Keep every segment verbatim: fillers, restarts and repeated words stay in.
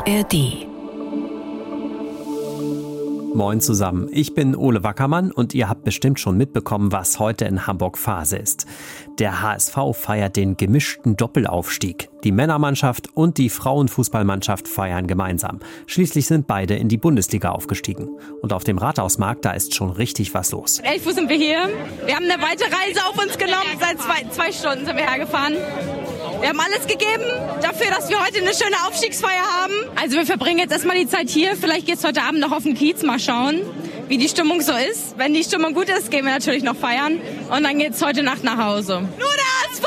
A R D. Moin zusammen, ich bin Ole Wackermann und ihr habt bestimmt schon mitbekommen, was heute in Hamburg Phase ist. Der H S V feiert den gemischten Doppelaufstieg. Die Männermannschaft und die Frauenfußballmannschaft feiern gemeinsam. Schließlich sind beide in die Bundesliga aufgestiegen. Und auf dem Rathausmarkt, da ist schon richtig was los. elf Uhr sind wir hier. Wir haben eine weite Reise auf uns genommen. Seit zwei, zwei Stunden sind wir hergefahren. Wir haben alles gegeben dafür, dass wir heute eine schöne Aufstiegsfeier haben. Also wir verbringen jetzt erstmal die Zeit hier. Vielleicht geht's heute Abend noch auf den Kiez. Mal schauen, wie die Stimmung so ist. Wenn die Stimmung gut ist, gehen wir natürlich noch feiern. Und dann geht's heute Nacht nach Hause. Nur der H S V!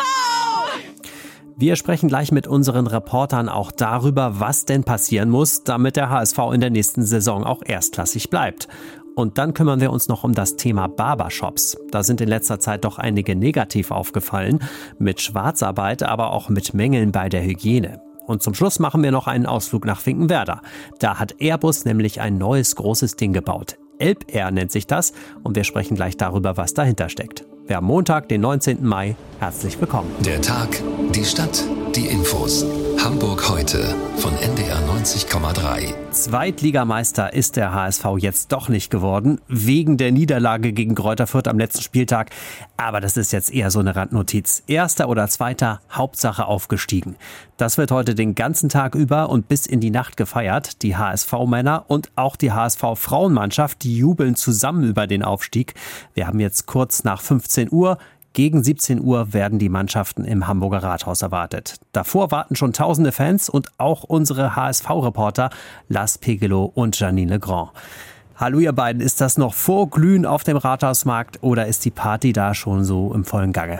Wir sprechen gleich mit unseren Reportern auch darüber, was denn passieren muss, damit der H S V in der nächsten Saison auch erstklassig bleibt. Und dann kümmern wir uns noch um das Thema Barbershops. Da sind in letzter Zeit doch einige negativ aufgefallen. Mit Schwarzarbeit, aber auch mit Mängeln bei der Hygiene. Und zum Schluss machen wir noch einen Ausflug nach Finkenwerder. Da hat Airbus nämlich ein neues großes Ding gebaut. Elbair nennt sich das. Und wir sprechen gleich darüber, was dahinter steckt. Wir haben Montag, den neunzehnten Mai. Herzlich willkommen. Der Tag, die Stadt, die Infos. Hamburg heute von N D R neunzig Komma drei. Zweitligameister ist der H S V jetzt doch nicht geworden, wegen der Niederlage gegen Greuther Fürth am letzten Spieltag. Aber das ist jetzt eher so eine Randnotiz. Erster oder Zweiter, Hauptsache aufgestiegen. Das wird heute den ganzen Tag über und bis in die Nacht gefeiert. Die H S V-Männer und auch die H S V-Frauenmannschaft, die jubeln zusammen über den Aufstieg. Wir haben jetzt kurz nach fünfzehn Uhr. Gegen siebzehn Uhr werden die Mannschaften im Hamburger Rathaus erwartet. Davor warten schon tausende Fans und auch unsere H S V-Reporter Lars Pegelow und Janine Legrand. Hallo ihr beiden, ist das noch Vorglühen auf dem Rathausmarkt oder ist die Party da schon so im vollen Gange?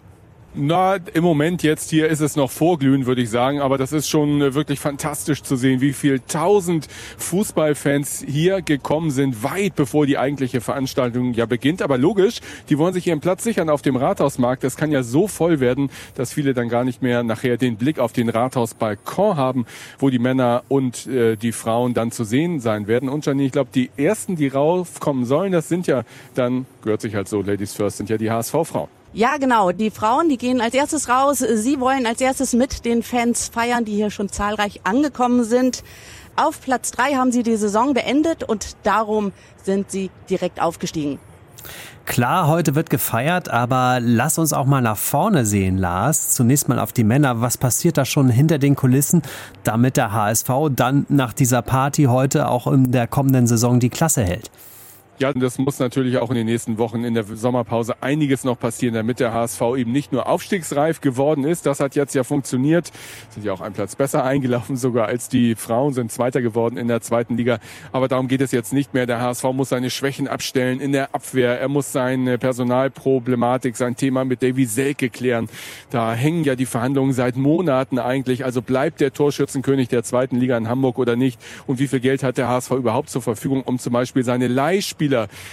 Na, im Moment jetzt hier ist es noch Vorglühen, würde ich sagen. Aber das ist schon wirklich fantastisch zu sehen, wie viel tausend Fußballfans hier gekommen sind, weit bevor die eigentliche Veranstaltung ja beginnt. Aber logisch, die wollen sich ihren Platz sichern auf dem Rathausmarkt. Das kann ja so voll werden, dass viele dann gar nicht mehr nachher den Blick auf den Rathausbalkon haben, wo die Männer und äh, die Frauen dann zu sehen sein werden. Und Janine, ich glaube, die ersten, die raufkommen sollen, das sind ja dann, gehört sich halt so, Ladies First, sind ja die H S V-Frauen. Ja, genau. Die Frauen, die gehen als erstes raus. Sie wollen als erstes mit den Fans feiern, die hier schon zahlreich angekommen sind. Auf Platz drei haben sie die Saison beendet und darum sind sie direkt aufgestiegen. Klar, heute wird gefeiert, aber lass uns auch mal nach vorne sehen, Lars. Zunächst mal auf die Männer. Was passiert da schon hinter den Kulissen, damit der H S V dann nach dieser Party heute auch in der kommenden Saison die Klasse hält? Ja, das muss natürlich auch in den nächsten Wochen in der Sommerpause einiges noch passieren, damit der H S V eben nicht nur aufstiegsreif geworden ist. Das hat jetzt ja funktioniert. Sind ja auch einen Platz besser eingelaufen sogar als die Frauen, sind Zweiter geworden in der zweiten Liga. Aber darum geht es jetzt nicht mehr. Der H S V muss seine Schwächen abstellen in der Abwehr. Er muss seine Personalproblematik, sein Thema mit Davy Selke klären. Da hängen ja die Verhandlungen seit Monaten eigentlich. Also bleibt der Torschützenkönig der zweiten Liga in Hamburg oder nicht? Und wie viel Geld hat der H S V überhaupt zur Verfügung, um zum Beispiel seine Leihspieler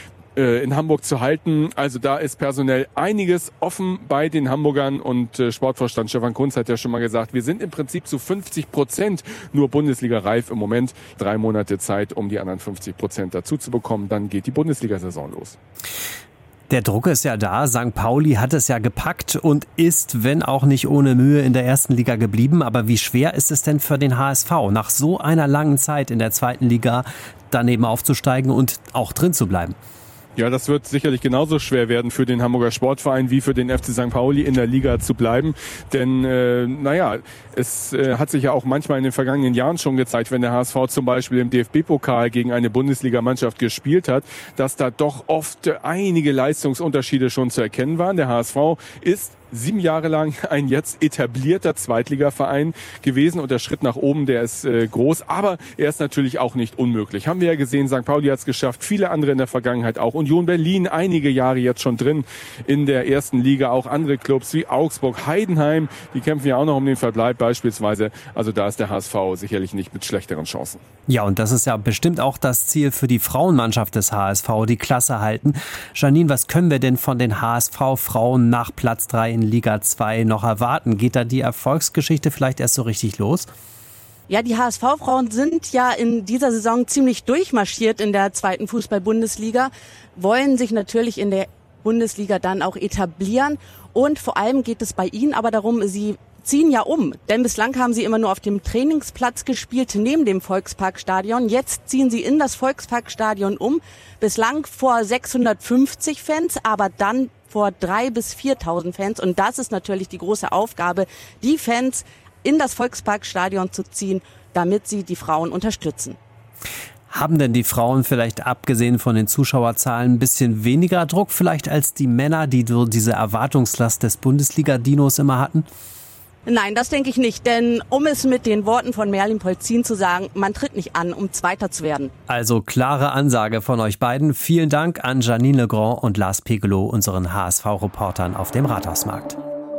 in Hamburg zu halten? Also da ist personell einiges offen bei den Hamburgern und äh, Sportvorstand Stefan Kunz hat ja schon mal gesagt, wir sind im Prinzip zu fünfzig Prozent nur Bundesliga-reif im Moment. Drei Monate Zeit, um die anderen fünfzig Prozent dazu zu bekommen. Dann geht die Bundesliga-Saison los. Der Druck ist ja da. Sankt Pauli hat es ja gepackt und ist, wenn auch nicht ohne Mühe, in der ersten Liga geblieben. Aber wie schwer ist es denn für den H S V, nach so einer langen Zeit in der zweiten Liga daneben aufzusteigen und auch drin zu bleiben? Ja, das wird sicherlich genauso schwer werden für den Hamburger Sportverein wie für den F C Sankt Pauli in der Liga zu bleiben. Denn, äh, naja, es äh, hat sich ja auch manchmal in den vergangenen Jahren schon gezeigt, wenn der H S V zum Beispiel im D F B-Pokal gegen eine Bundesligamannschaft gespielt hat, dass da doch oft einige Leistungsunterschiede schon zu erkennen waren. Der H S V ist sieben Jahre lang ein jetzt etablierter Zweitligaverein gewesen und der Schritt nach oben, der ist äh, groß, aber er ist natürlich auch nicht unmöglich. Haben wir ja gesehen, Sankt Pauli hat es geschafft, viele andere in der Vergangenheit auch. Union Berlin einige Jahre jetzt schon drin in der ersten Liga, auch andere Clubs wie Augsburg, Heidenheim, die kämpfen ja auch noch um den Verbleib beispielsweise. Also da ist der H S V sicherlich nicht mit schlechteren Chancen. Ja, und das ist ja bestimmt auch das Ziel für die Frauenmannschaft des H S V, die Klasse halten. Janine, was können wir denn von den H S V-Frauen nach Platz drei in Liga zwei noch erwarten? Geht da die Erfolgsgeschichte vielleicht erst so richtig los? Ja, die H S V-Frauen sind ja in dieser Saison ziemlich durchmarschiert in der zweiten Fußball-Bundesliga, wollen sich natürlich in der Bundesliga dann auch etablieren und vor allem geht es bei ihnen aber darum, sie ziehen ja um, denn bislang haben sie immer nur auf dem Trainingsplatz gespielt, neben dem Volksparkstadion. Jetzt ziehen sie in das Volksparkstadion um, bislang vor sechshundertfünfzig Fans, aber dann vor dreitausend bis viertausend Fans. Und das ist natürlich die große Aufgabe, die Fans in das Volksparkstadion zu ziehen, damit sie die Frauen unterstützen. Haben denn die Frauen vielleicht abgesehen von den Zuschauerzahlen ein bisschen weniger Druck vielleicht als die Männer, die so diese Erwartungslast des Bundesliga-Dinos immer hatten? Nein, das denke ich nicht, denn um es mit den Worten von Merlin Polzin zu sagen, man tritt nicht an, um Zweiter zu werden. Also klare Ansage von euch beiden. Vielen Dank an Janine Legrand und Lars Pegelow, unseren H S V-Reportern auf dem Rathausmarkt.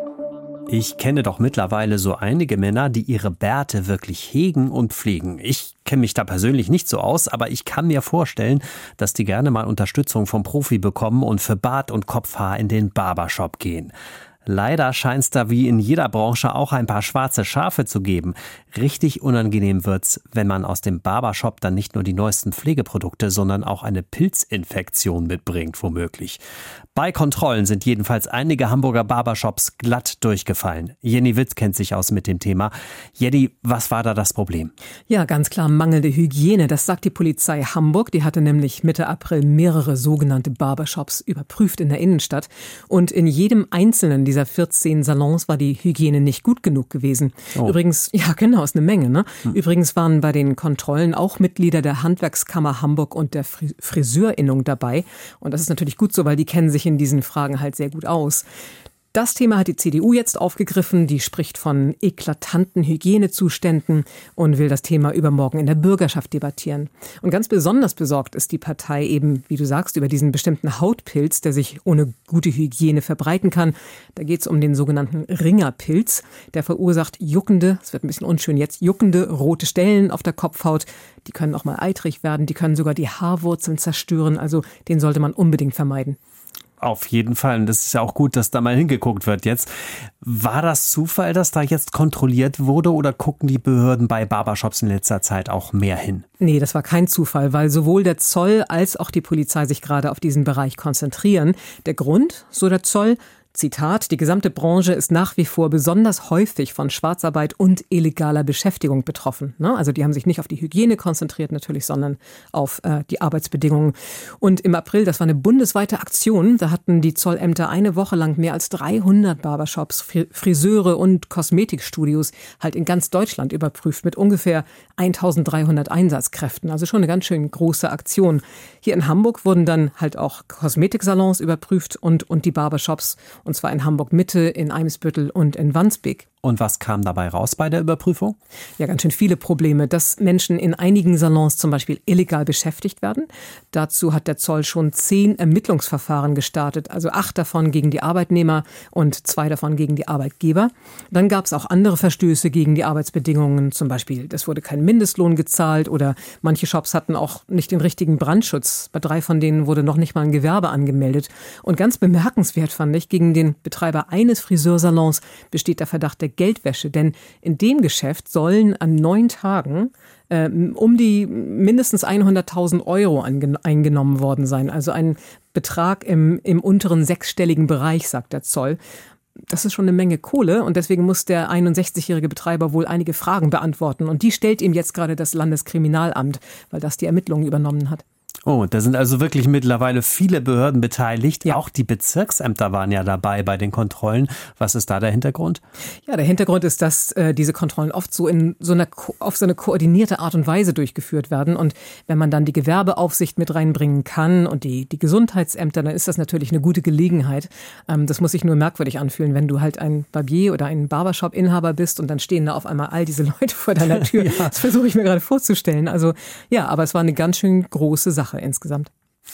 Ich kenne doch mittlerweile so einige Männer, die ihre Bärte wirklich hegen und pflegen. Ich kenne mich da persönlich nicht so aus, aber ich kann mir vorstellen, dass die gerne mal Unterstützung vom Profi bekommen und für Bart und Kopfhaar in den Barbershop gehen. Leider scheint es da wie in jeder Branche auch ein paar schwarze Schafe zu geben. Richtig unangenehm wird's, wenn man aus dem Barbershop dann nicht nur die neuesten Pflegeprodukte, sondern auch eine Pilzinfektion mitbringt, womöglich. Bei Kontrollen sind jedenfalls einige Hamburger Barbershops glatt durchgefallen. Jenny Witt kennt sich aus mit dem Thema. Jenny, was war da das Problem? Ja, ganz klar mangelnde Hygiene. Das sagt die Polizei Hamburg. Die hatte nämlich Mitte April mehrere sogenannte Barbershops überprüft in der Innenstadt. Und in jedem einzelnen dieser vierzehn Salons war die Hygiene nicht gut genug gewesen. Oh. Übrigens, ja genau, ist eine Menge, ne? Hm. Übrigens waren bei den Kontrollen auch Mitglieder der Handwerkskammer Hamburg und der Friseurinnung dabei. Und das ist natürlich gut so, weil die kennen sich in diesen Fragen halt sehr gut aus. Das Thema hat die C D U jetzt aufgegriffen. Die spricht von eklatanten Hygienezuständen und will das Thema übermorgen in der Bürgerschaft debattieren. Und ganz besonders besorgt ist die Partei eben, wie du sagst, über diesen bestimmten Hautpilz, der sich ohne gute Hygiene verbreiten kann. Da geht es um den sogenannten Ringerpilz. Der verursacht juckende, es wird ein bisschen unschön jetzt, juckende rote Stellen auf der Kopfhaut. Die können auch mal eitrig werden, die können sogar die Haarwurzeln zerstören. Also den sollte man unbedingt vermeiden. Auf jeden Fall. Und das ist ja auch gut, dass da mal hingeguckt wird jetzt. War das Zufall, dass da jetzt kontrolliert wurde oder gucken die Behörden bei Barbershops in letzter Zeit auch mehr hin? Nee, das war kein Zufall, weil sowohl der Zoll als auch die Polizei sich gerade auf diesen Bereich konzentrieren. Der Grund, so der Zoll, Zitat, die gesamte Branche ist nach wie vor besonders häufig von Schwarzarbeit und illegaler Beschäftigung betroffen. Also die haben sich nicht auf die Hygiene konzentriert natürlich, sondern auf äh, die Arbeitsbedingungen. Und im April, das war eine bundesweite Aktion, da hatten die Zollämter eine Woche lang mehr als dreihundert Barbershops, Friseure und Kosmetikstudios halt in ganz Deutschland überprüft mit ungefähr eintausenddreihundert Einsatzkräften. Also schon eine ganz schön große Aktion. Hier in Hamburg wurden dann halt auch Kosmetiksalons überprüft und, und die Barbershops. Und zwar in Hamburg-Mitte, in Eimsbüttel und in Wandsbek. Und was kam dabei raus bei der Überprüfung? Ja, ganz schön viele Probleme, dass Menschen in einigen Salons zum Beispiel illegal beschäftigt werden. Dazu hat der Zoll schon zehn Ermittlungsverfahren gestartet, also acht davon gegen die Arbeitnehmer und zwei davon gegen die Arbeitgeber. Dann gab es auch andere Verstöße gegen die Arbeitsbedingungen, zum Beispiel, es wurde kein Mindestlohn gezahlt oder manche Shops hatten auch nicht den richtigen Brandschutz. Bei drei von denen wurde noch nicht mal ein Gewerbe angemeldet. Und ganz bemerkenswert fand ich, gegen den Betreiber eines Friseursalons besteht der Verdacht der Geldwäsche, denn in dem Geschäft sollen an neun Tagen äh, um die mindestens hunderttausend Euro eingenommen worden sein. Also ein Betrag im, im unteren sechsstelligen Bereich, sagt der Zoll. Das ist schon eine Menge Kohle und deswegen muss der einundsechzigjährige Betreiber wohl einige Fragen beantworten. Und die stellt ihm jetzt gerade das Landeskriminalamt, weil das die Ermittlungen übernommen hat. Oh, da sind also wirklich mittlerweile viele Behörden beteiligt. Ja. Auch die Bezirksämter waren ja dabei bei den Kontrollen. Was ist da der Hintergrund? Ja, der Hintergrund ist, dass äh, diese Kontrollen oft so in so einer auf so eine koordinierte Art und Weise durchgeführt werden. Und wenn man dann die Gewerbeaufsicht mit reinbringen kann und die, die Gesundheitsämter, dann ist das natürlich eine gute Gelegenheit. Ähm, das muss sich nur merkwürdig anfühlen, wenn du halt ein Barbier oder ein Barbershop-Inhaber bist und dann stehen da auf einmal all diese Leute vor deiner Tür. Ja. Das versuche ich mir gerade vorzustellen. Also ja, aber es war eine ganz schön große Sache insgesamt.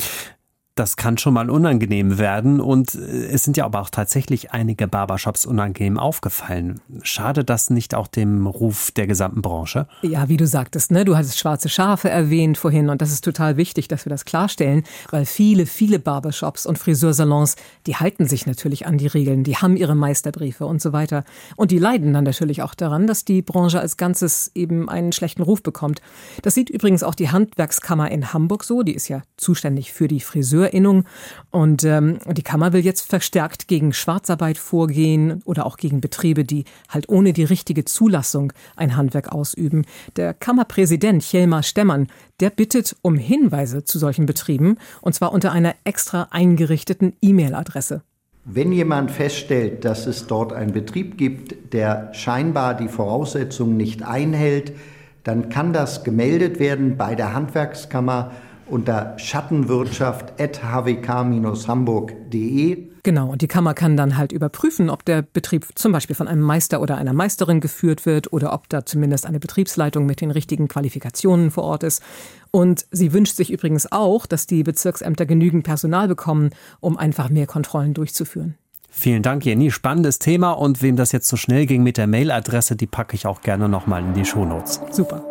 Das kann schon mal unangenehm werden und es sind ja aber auch tatsächlich einige Barbershops unangenehm aufgefallen. Schadet das nicht auch dem Ruf der gesamten Branche? Ja, wie du sagtest, ne, du hattest schwarze Schafe erwähnt vorhin und das ist total wichtig, dass wir das klarstellen, weil viele, viele Barbershops und Friseursalons, die halten sich natürlich an die Regeln, die haben ihre Meisterbriefe und so weiter und die leiden dann natürlich auch daran, dass die Branche als Ganzes eben einen schlechten Ruf bekommt. Das sieht übrigens auch die Handwerkskammer in Hamburg so, die ist ja zuständig für die Friseurinnung Besucherinnung. Und ähm, die Kammer will jetzt verstärkt gegen Schwarzarbeit vorgehen oder auch gegen Betriebe, die halt ohne die richtige Zulassung ein Handwerk ausüben. Der Kammerpräsident Hjalmar Stemmann, der bittet um Hinweise zu solchen Betrieben, und zwar unter einer extra eingerichteten E-Mail-Adresse. Wenn jemand feststellt, dass es dort einen Betrieb gibt, der scheinbar die Voraussetzungen nicht einhält, dann kann das gemeldet werden bei der Handwerkskammer unter schattenwirtschaft at h w k dash hamburg punkt d e. Genau, und die Kammer kann dann halt überprüfen, ob der Betrieb zum Beispiel von einem Meister oder einer Meisterin geführt wird oder ob da zumindest eine Betriebsleitung mit den richtigen Qualifikationen vor Ort ist. Und sie wünscht sich übrigens auch, dass die Bezirksämter genügend Personal bekommen, um einfach mehr Kontrollen durchzuführen. Vielen Dank, Jenny. Spannendes Thema, und wem das jetzt so schnell ging mit der Mailadresse, die packe ich auch gerne nochmal in die Shownotes. Super.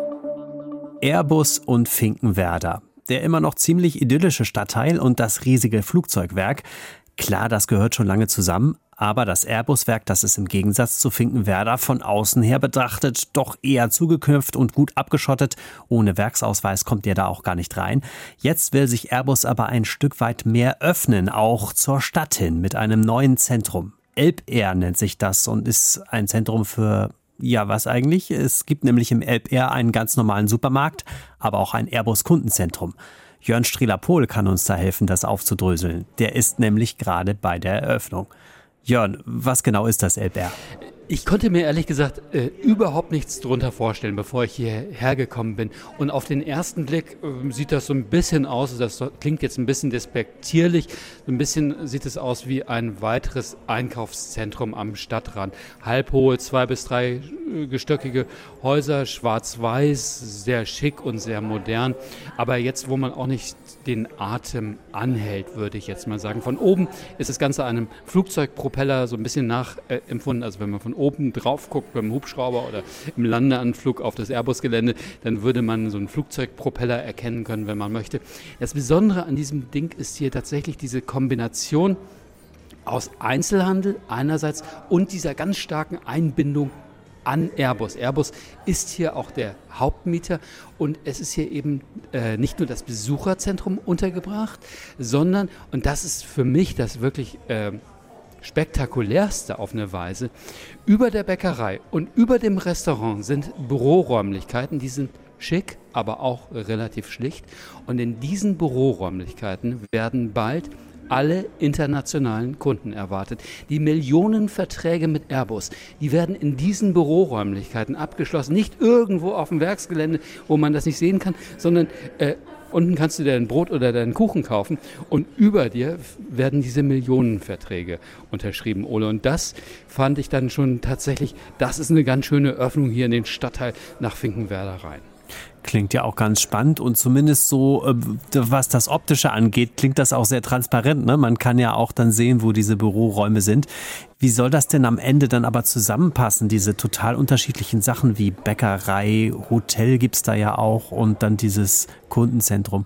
Airbus und Finkenwerder. Der immer noch ziemlich idyllische Stadtteil und das riesige Flugzeugwerk. Klar, das gehört schon lange zusammen, aber das Airbus-Werk, das ist im Gegensatz zu Finkenwerder von außen her betrachtet doch eher zugeknüpft und gut abgeschottet. Ohne Werksausweis kommt ihr da auch gar nicht rein. Jetzt will sich Airbus aber ein Stück weit mehr öffnen, auch zur Stadt hin, mit einem neuen Zentrum. Elbair nennt sich das und ist ein Zentrum für, ja, was eigentlich? Es gibt nämlich im Elbair einen ganz normalen Supermarkt, aber auch ein Airbus-Kundenzentrum. Jörn Strieler-Pohl kann uns da helfen, das aufzudröseln. Der ist nämlich gerade bei der Eröffnung. Jörn, was genau ist das Elbair? Ich konnte mir ehrlich gesagt äh, überhaupt nichts drunter vorstellen, bevor ich hierher gekommen bin. Und auf den ersten Blick äh, sieht das so ein bisschen aus, das klingt jetzt ein bisschen despektierlich, so ein bisschen sieht es aus wie ein weiteres Einkaufszentrum am Stadtrand. Halbhohe, zwei- bis drei äh, gestöckige Häuser, schwarz-weiß, sehr schick und sehr modern. Aber jetzt, wo man auch nicht den Atem anhält, würde ich jetzt mal sagen. Von oben ist das Ganze einem Flugzeugpropeller so ein bisschen nachempfunden. Also wenn man von oben drauf guckt beim Hubschrauber oder im Landeanflug auf das Airbus-Gelände, dann würde man so einen Flugzeugpropeller erkennen können, wenn man möchte. Das Besondere an diesem Ding ist hier tatsächlich diese Kombination aus Einzelhandel einerseits und dieser ganz starken Einbindung an Airbus. Airbus ist hier auch der Hauptmieter und es ist hier eben äh, nicht nur das Besucherzentrum untergebracht, sondern, und das ist für mich das wirklich äh, spektakulärste auf eine Weise, über der Bäckerei und über dem Restaurant sind Büroräumlichkeiten, die sind schick, aber auch relativ schlicht, und in diesen Büroräumlichkeiten werden bald alle internationalen Kunden erwartet. Die Millionenverträge mit Airbus, die werden in diesen Büroräumlichkeiten abgeschlossen. Nicht irgendwo auf dem Werksgelände, wo man das nicht sehen kann, sondern äh, unten kannst du dir dein Brot oder deinen Kuchen kaufen und über dir werden diese Millionenverträge unterschrieben, Ole. Und das fand ich dann schon tatsächlich, das ist eine ganz schöne Öffnung hier in den Stadtteil nach Finkenwerder rein. Klingt ja auch ganz spannend, und zumindest so, was das Optische angeht, klingt das auch sehr transparent, ne? Man kann ja auch dann sehen, wo diese Büroräume sind. Wie soll das denn am Ende dann aber zusammenpassen, diese total unterschiedlichen Sachen wie Bäckerei, Hotel gibt's da ja auch und dann dieses Kundenzentrum?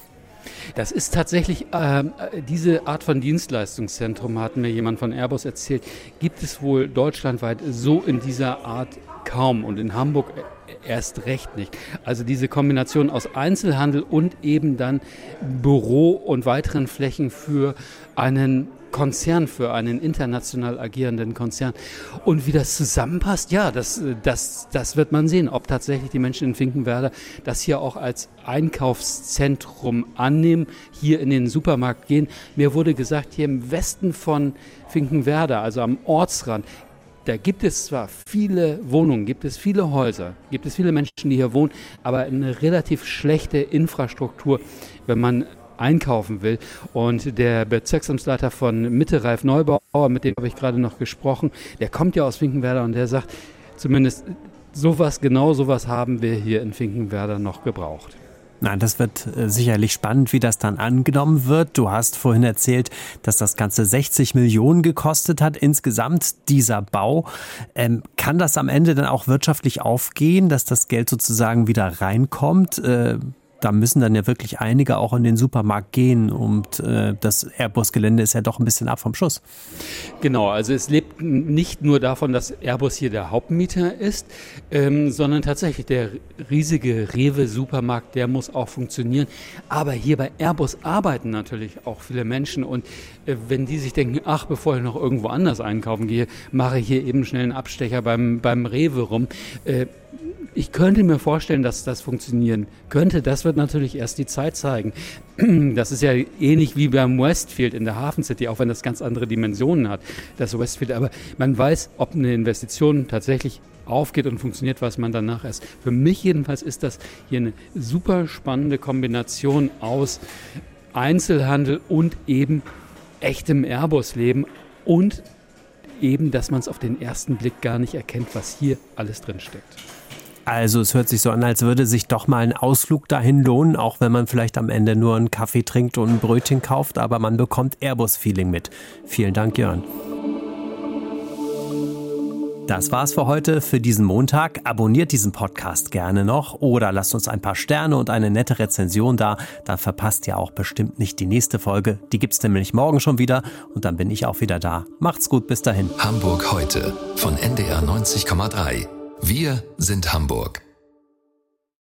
Das ist tatsächlich, äh, diese Art von Dienstleistungszentrum, hat mir jemand von Airbus erzählt, gibt es wohl deutschlandweit so in dieser Art kaum und in Hamburg erst recht nicht. Also diese Kombination aus Einzelhandel und eben dann Büro und weiteren Flächen für einen Konzern, für einen international agierenden Konzern. Und wie das zusammenpasst, ja, das, das, das wird man sehen, ob tatsächlich die Menschen in Finkenwerder das hier auch als Einkaufszentrum annehmen, hier in den Supermarkt gehen. Mir wurde gesagt, hier im Westen von Finkenwerder, also am Ortsrand, da gibt es zwar viele Wohnungen, gibt es viele Häuser, gibt es viele Menschen, die hier wohnen, aber eine relativ schlechte Infrastruktur, wenn man einkaufen will. Und der Bezirksamtsleiter von Mitte, Ralf Neubauer, mit dem habe ich gerade noch gesprochen, der kommt ja aus Finkenwerder und der sagt, zumindest sowas, genau sowas haben wir hier in Finkenwerder noch gebraucht. Nein, das wird äh, sicherlich spannend, wie das dann angenommen wird. Du hast vorhin erzählt, dass das Ganze sechzig Millionen gekostet hat insgesamt, dieser Bau. Ähm, kann das am Ende dann auch wirtschaftlich aufgehen, dass das Geld sozusagen wieder reinkommt? Äh, da müssen dann ja wirklich einige auch in den Supermarkt gehen und äh, das Airbus-Gelände ist ja doch ein bisschen ab vom Schuss. Genau, also es lebt nicht nur davon, dass Airbus hier der Hauptmieter ist, ähm, sondern tatsächlich der riesige Rewe-Supermarkt, der muss auch funktionieren. Aber hier bei Airbus arbeiten natürlich auch viele Menschen und äh, wenn die sich denken, ach, bevor ich noch irgendwo anders einkaufen gehe, mache ich hier eben schnell einen Abstecher beim, beim Rewe rum. Äh, Ich könnte mir vorstellen, dass das funktionieren könnte. Das wird natürlich erst die Zeit zeigen. Das ist ja ähnlich wie beim Westfield in der Hafen City, auch wenn das ganz andere Dimensionen hat, das Westfield. Aber man weiß, ob eine Investition tatsächlich aufgeht und funktioniert, was man danach ist. Für mich jedenfalls ist das hier eine super spannende Kombination aus Einzelhandel und eben echtem Airbus-Leben und eben, dass man es auf den ersten Blick gar nicht erkennt, was hier alles drin steckt. Also es hört sich so an, als würde sich doch mal ein Ausflug dahin lohnen, auch wenn man vielleicht am Ende nur einen Kaffee trinkt und ein Brötchen kauft, aber man bekommt Airbus-Feeling mit. Vielen Dank, Jörn. Das war's für heute, für diesen Montag. Abonniert diesen Podcast gerne noch oder lasst uns ein paar Sterne und eine nette Rezension da. Da verpasst ihr auch bestimmt nicht die nächste Folge. Die gibt's nämlich morgen schon wieder und dann bin ich auch wieder da. Macht's gut, bis dahin. Hamburg heute von N D R neunzig Komma drei. Wir sind Hamburg.